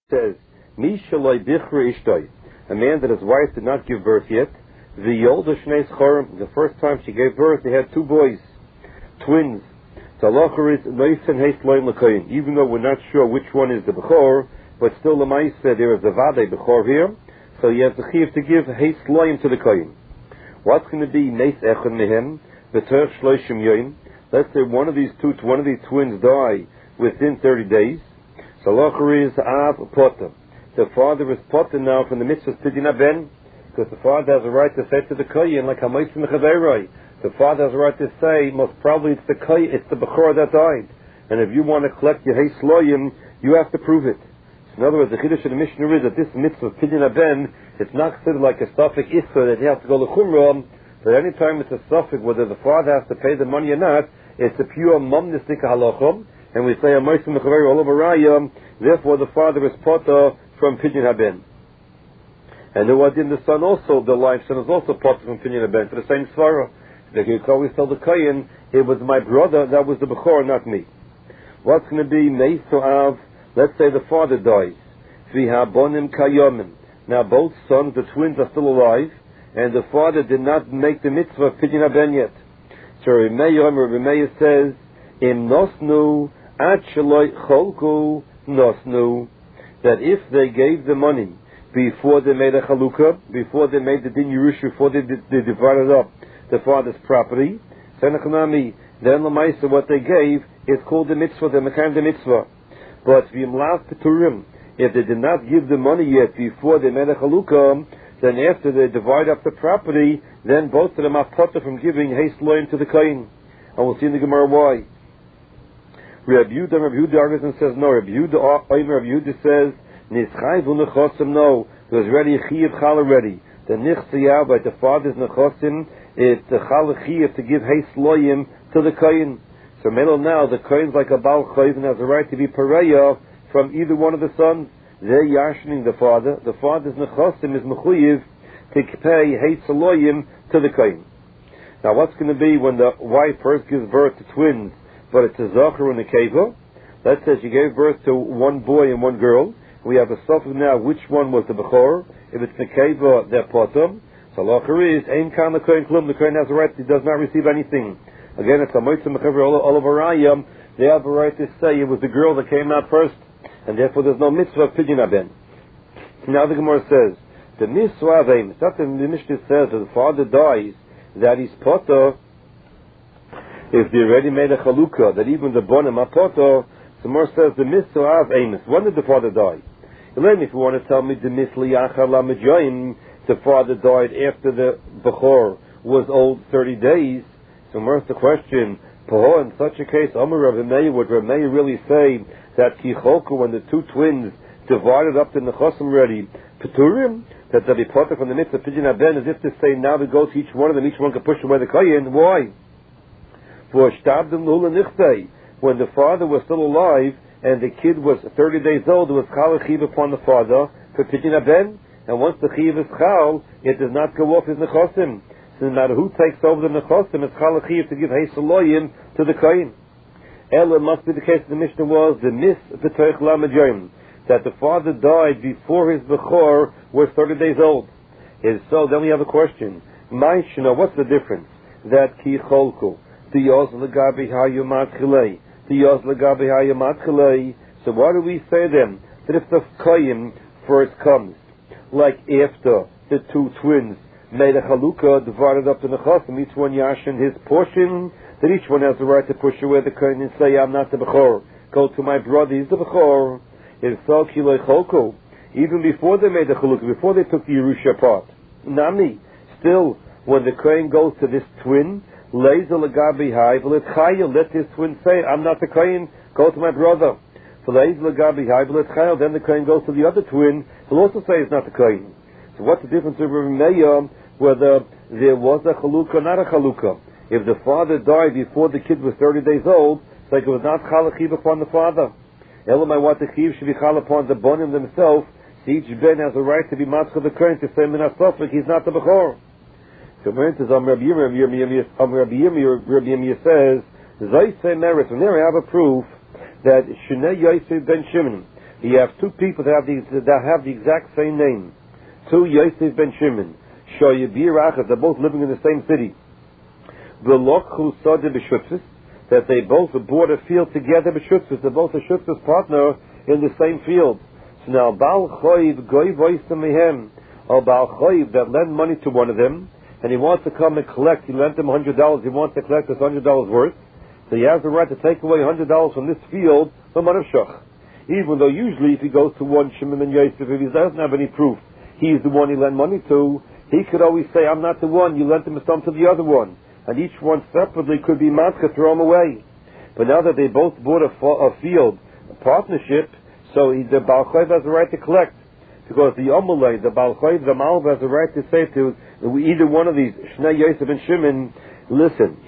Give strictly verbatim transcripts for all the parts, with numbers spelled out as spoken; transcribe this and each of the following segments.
says, Mishalai Bichra Ishtoi, a man that his wife did not give birth yet, the Yolda Shnei Schorim, the first time she gave birth, they had two boys, twins. The halacha is Noifen Heis Loim L'Koyin, even though we're not sure which one is the Bechor, but still the Maisa, there is a Vade Bechor here, so you have the Chiv to give Heis Loim to the Koyin. What's going to be Meis Echon Mehem, B'Terch Shloshim Yoim? Let's say one of these two, one of these twins die within thirty days. So halacha is Av Potter. The father is Potter now from the mitzvah Pidyon Ben, because the father has a right to say to the Koyin, like Hamoitzim Mechaveroi. The father has a right to say, most probably it's the Koyin, it's the Bechor that died. And if you want to collect your Heis Loyim, you have to prove it. So in other words, the Chiddush of the Mishnah is that this mitzvah Pidyon Ben, it's not considered like a Safek Issa that you have to go to Chumrah, but any time it's a Safek, whether the father has to pay the money or not, it's a pure Momnistik Halachim. And we say, therefore the father is Potter from Pidyon Haben. And the Wadin, the son also, the live son is also Potter from Pidyon Haben, for the same Svara. Like you always tell the Kayin, it was my brother, that was the Bechor, not me. What's going to be Meis Av? Let's say the father dies. Bonim Kayomim. Now both sons, the twins, are still alive, and the father did not make the mitzvah of Pidyon Haben yet. So Rabbi Meir says, Im Nosnu, Ad Shaloi Cholku Nosnu, that if they gave the money before they made a chalukah, before they made the din Yerusha, before they, they divided up the father's property, then Lamaisa, what they gave is called the mitzvah, the Mekayim the mitzvah. But V'imlav Peturim, if they did not give the money yet before they made a chalukah, then after they divide up the property, then both of them are potter from giving Heis Loim to the Kain. And we'll see in the Gemara why. Rabbi Yehuda, Rabbi Yehuda argues and says no. Rabbi Yehuda, Rabbi Yehuda says, Nischai v'nechosim, no. There's already a Chiyav Chal already. The Nichtziyah, by the father's Nechosim, it's the Chal Chiyav to give Heis Loim to the Kain. So Melo now, the Kain's like a Baal Chayv and has a right to be Pareya from either one of the sons. They're yashning the father. The father's Nechosim is Mechuyiv to pay Heis Loim to the Kain. Now what's going to be when the wife first gives birth to twins, but it's a Zachar and a Keva? Let's say she gave birth to one boy and one girl. We have a suffix now, which one was the Bechor? If it's the Keva, they're Potem. So Lachar is, Ein Kan the Kohen Klum, the Kohen has a right, he does not receive anything. Again, it's a Moitzim Mechaver Olavarayam, they have a right to say it was the girl that came out first, and therefore there's no mitzvah of Pidyon Haben. Now the Gemara says, the mitzvah of Aim, it's not that the Mishnah says that the father dies, that he's Potter, if they already made a Chalukah, that even the Bonim are Potter. The Gemara says the mitzvah of Amos. When did the father die? Elaine, if you want to tell me the mitzvah Yachar Lamajoim, the father died after the Bechor was old thirty days. So Gemara asks the question, Paho, in such a case, Amar Rav Meir, would Rav Meir really say that Kicholku, when the two twins divided up the Nechosim already, Peturim, that they'll be Potter from the mitzvah Pidyon Haben, as if to say now we go to each one of them, each one can push away the Kayin. Why? For Shtabdim Lula Nichtei, when the father was still alive and the kid was thirty days old, there was Chal Chiv upon the father for Pidyon Haben, and once the Chiv is Chal, it does not go off his Nechosim. So no matter who takes over the Nechosim, it's Chal Chiv to give Heis Loyim to the Kain. Ella must be the case of the Mishnah was the Mis B'Toich Lamajoim, that the father died before his Bechor was thirty days old. And so then we have a question. Maishna, what's the difference? That Ki Cholku, Diyoz L'Gabi Hayumat Chilei, Diyoz L'Gabi Hayumat Chilei. So why do we say then that if the Kayim first comes, like after the two twins made a Chalukah, divided up the Nechosim, each one yashin his portion, that each one has the right to push away the Kain and say, I'm not the Bechor. Go to my brother, he's the Bechor. It's so Kilei Cholko. Even before they made the Chalukah, before they took the Yerusha apart. Nami. Still, when the Kain goes to this twin, Leiza L'Gabi Hai, let this twin say, I'm not the Kain, go to my brother. Leiza L'Gabi Hai, then the Kain goes to the other twin, he'll also say it's not the Kain. So what's the difference of Rav Meir, whether there was a Chalukah or not a Chalukah? If the father died before the kid was thirty days old, it's like it was not Chal Chiv upon the father. Elamai, what the Chiv should be Chal upon the Bonim themselves, so each Ben has a right to be Matzah the Kain to say Minasofik, he's not the Bechor. So when it says, Rabbi Yirmiyah says, Zay say merit, and there I have a proof that Shnei Yosef ben Shimon, You have two people that have the, that have the exact same name. Two Yosef ben Shimon. They're both living in the same city. That they both bought a field together. They're both a Shutzis partner in the same field. So now Baal Choiv Goy Voistamehem, or Baal Choiv that lend money to one of them, and he wants to come and collect. He lent him one hundred dollars. He wants to collect this one hundred dollars worth. So he has the right to take away one hundred dollars from this field from Manavshach. Even though usually if he goes to one Shimon and Yosef, if he doesn't have any proof, he's the one he lent money to, he could always say, I'm not the one, you lent him some to the other one. And each one separately could be matzah, throw him away. But now that they both bought a, a field, a partnership, so he, the Baal Chayv has the right to collect. Because the Omulay, the Baal Chayv, the Malva has the right to say to either one of these, Shnei Yosef and Shimon, listen,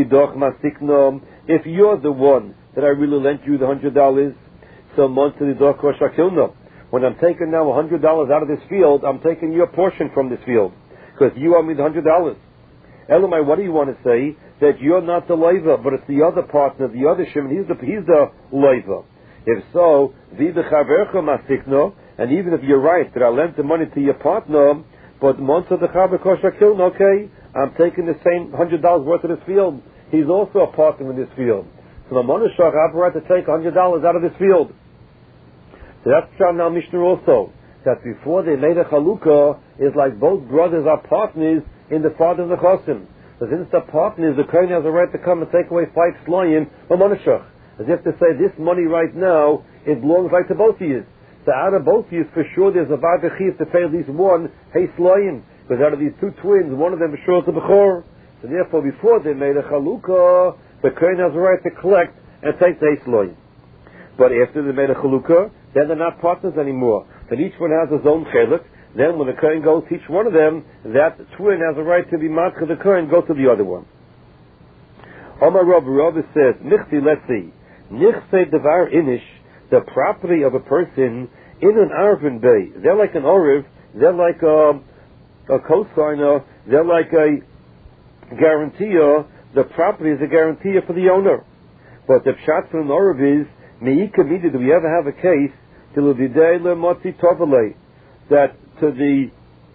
if you're the one that I really lent you the one hundred dollars, so when I'm taking now one hundred dollars out of this field, I'm taking your portion from this field. Because you owe me the one hundred dollars. Elamai, what do you want to say? That you're not the leiva, but it's the other partner, the other Shimon, he's the, he's the leiva. If so, and even if you're right, that I lent the money to your partner, but months of the chaver kosher kiln, okay, I'm taking the same one hundred dollars worth of this field. He's also a partner in this field. So the Manushach have a right to take one hundred dollars out of this field. So that's Pshat now Mishnah also. That before they made a chalukah, it's like both brothers are partners in the father of the chosim. So since the partners, the kohen has a right to come and take away five sloyim from Manushach. As if to say, this money right now, it belongs right to both of you. So out of both of you, for sure there's a vadachiv to pay at least one hey sloyim. Because out of these two twins, one of them is sure to bechor. So therefore, before they made a chalukah, the kohen has a right to collect and take the hey sloyim. But after they made a chalukah, then they're not partners anymore. Then each one has his own chelik. Then when the kohen goes to each one of them, that twin has a right to be matzah the kohen, go to the other one. Omar Rav Rav says, Nichti, let's see. Nichse devar inish, the property of a person in an arvin bay. They're like an oriv, they're like a, a cosigner, they're like a guarantor. The property is a guarantor for the owner. But the pshat from an oriv is, me'ika mida, do we ever have a case, till the day le motzi tovale, that to the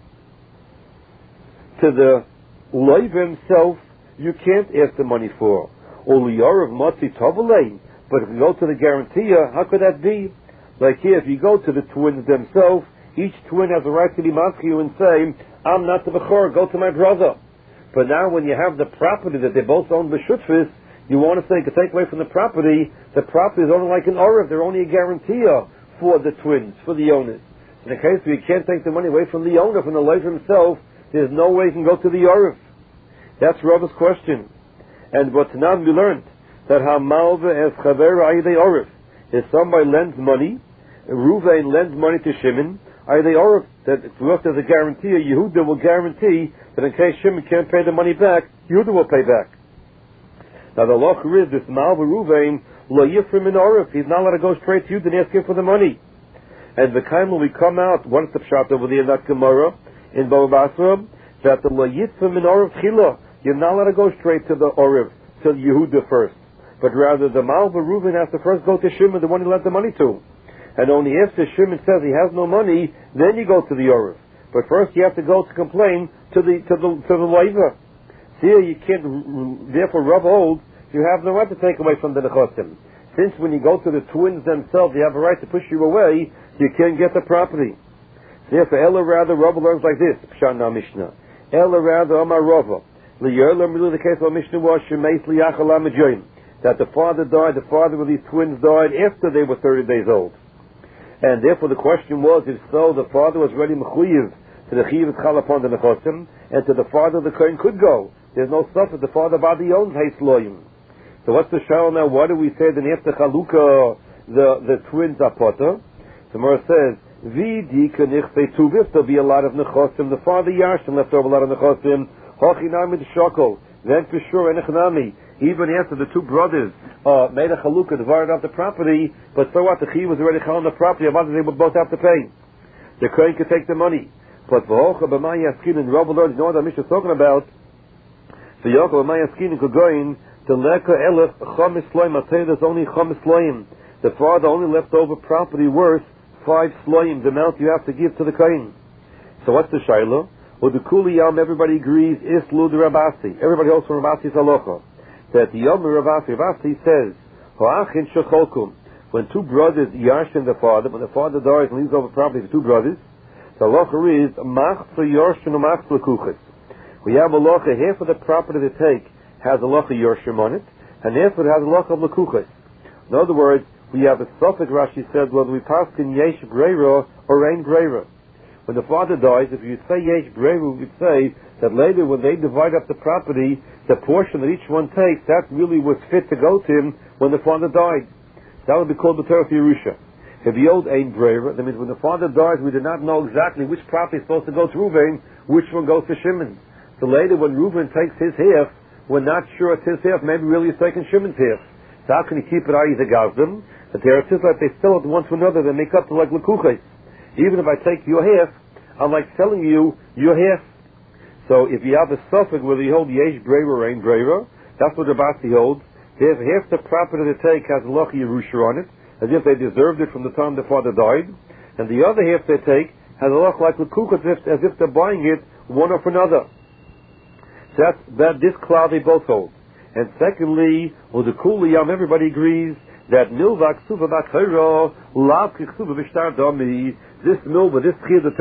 to the loiv himself you can't ask the money for. Uliyarav motzi tovale, but if you go to the guarantor, how could that be? Like here, if you go to the twins themselves, each twin has a right to be matzchiu and say, I'm not the bechor, go to my brother. But now when you have the property that they both own b'shutfis, you want to say, take away from the property, the property is only like an oriv, they're only a guarantor for the twins, for the owners. In the case where you can't take the money away from the owner, from the loiv himself, there's no way you can go to the oriv. That's Rav's question. And what now we learned, that Hamalva as Chaver Ayidei Oriv. If somebody lends money, Ruvain lends money to Shimon, Ayidei Oriv, that for us as a guarantee, Yehuda will guarantee that in case Shimon can't pay the money back, Yehuda will pay back. Now the law is this Malva Ruvain, Lo Yifrim in Oriv, he's not allowed to go straight to you and ask him for the money. And the time when we come out, once the pshat over there in that Gemara, in Bava Basra, that the Lo Yifrim in Oriv Chila, you're not allowed to go straight to the Oriv, to Yehuda first. But rather the Malva Reuven has to first go to Shimon, the one he lent the money to. And only after Shimon says he has no money, then you go to the Oriv. But first you have to go to complain to the to the to the Leiva. Here you can't, therefore Rav holds, you have no right to take away from the Nechosim. Since when you go to the twins themselves, they have a right to push you away, you can't get the property. Therefore, Ella rather, Rav learns like this, Pshana Mishnah. Ella rather, Amar Rava. L'yerlam, the case of Mishnah was, Shemeis liyachala mejoyim. That the father died, the father of these twins died after they were thirty days old. And therefore the question was, if so, the father was ready mechuyev to the chiv chal upon the nechosim, and to the father the kohen could go. There's no stuff that the father body owns heis loyim. So what's the shal now? Why do we say that after chalukah the the twins are potter? The Gemara says, v'di kenichse tuvif, there'll be a lot of nechosim. The father yashim left over a lot of nechosim. Hachinami the shokol. Then for sure enechnami. Even after the two brothers uh, made a chalukah, divided up the property, but so what? The chi was already chal on the property. Otherwise, they would both have to pay. The kohen could take the money. But v'hocha b'may yaskin and Rabbi learned, you know what the Mishnah is talking about? So Yaakov b'may yaskin and kogoyin the leka elef chamis loim. I'll tell you, there's only chamis loim. The father only left over property worth five sloim, the amount you have to give to the kohen. So what's the shaila? Well, the kuli yom, everybody agrees, islu the Rabasi. Everybody holds from Rabasi's halacha. That the yom Rabasi, Rabasi says, ho'achin shecholkum. When two brothers yarshin the father, when the father dies and leaves over property to two brothers, the halacha is, mach for yarshin or mach for kuchas. We have a halacha, half of the property they take has a halacha yarshim on it, and half of it has a halacha of lekuchas. In other words, we have a suffix, Rashi said, whether we pass in yesh breira or ein breira. When the father dies, if you say yesh breira, we would say that later when they divide up the property, the portion that each one takes, that really was fit to go to him when the father died. That would be called the Torah Yerusha. If the old ein breira, that means when the father dies, we did not know exactly which property is supposed to go to Reuven, which one goes to Shimon. So later when Reuven takes his half, we're not sure it's his half, maybe really he's taking Shimon's half. So how can he keep it out of the Gazdim? The Torah says that they sell it one to another, they make up to like lekuchas. Even if I take your half, I'm like selling you your half. So if you have a suffix whether you hold yesh breira or ein breira, that's what Rabasi holds. If half the property they take has a halacha Yerusha on it, as if they deserved it from the time the father died, and the other half they take has a halacha like lekuchas, as, as if they're buying it one off another. So that's, that this cloud they both hold. And secondly, well, the kuli yam, everybody agrees that milva ksuva b'chayra lav ksuva b'shtar dami. This milva, this chiyuv,